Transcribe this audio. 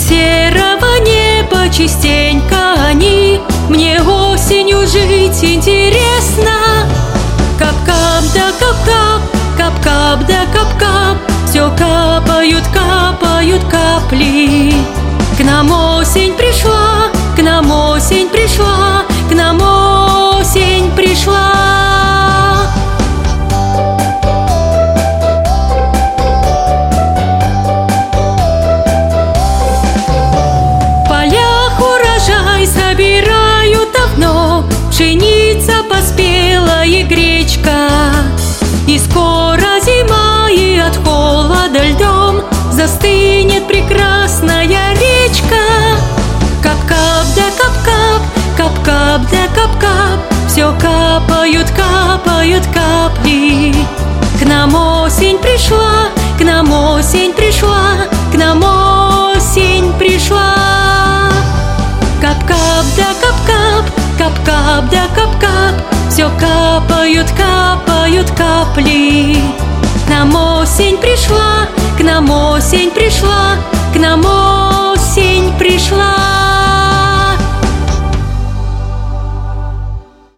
серого неба частенько они. Мне осенью жить интересно. Кап-кап да кап-кап, кап-кап да кап-кап, все капают, капают капли. К нам осень пришла, к нам осень пришла, к нам осень пришла. В полях урожай собирают давно, пшеница поспела и гречка. И скоро зима, и от холода льдом застынет прекрасная речка. Кап-кап да кап-кап, кап-кап да кап-кап, все капают, капают капли. К нам осень пришла, к нам осень пришла, к нам осень пришла. Кап-кап да кап-кап, кап-кап да кап-кап, все капают, капают капли. К нам осень пришла, к нам осень пришла, к нам осень.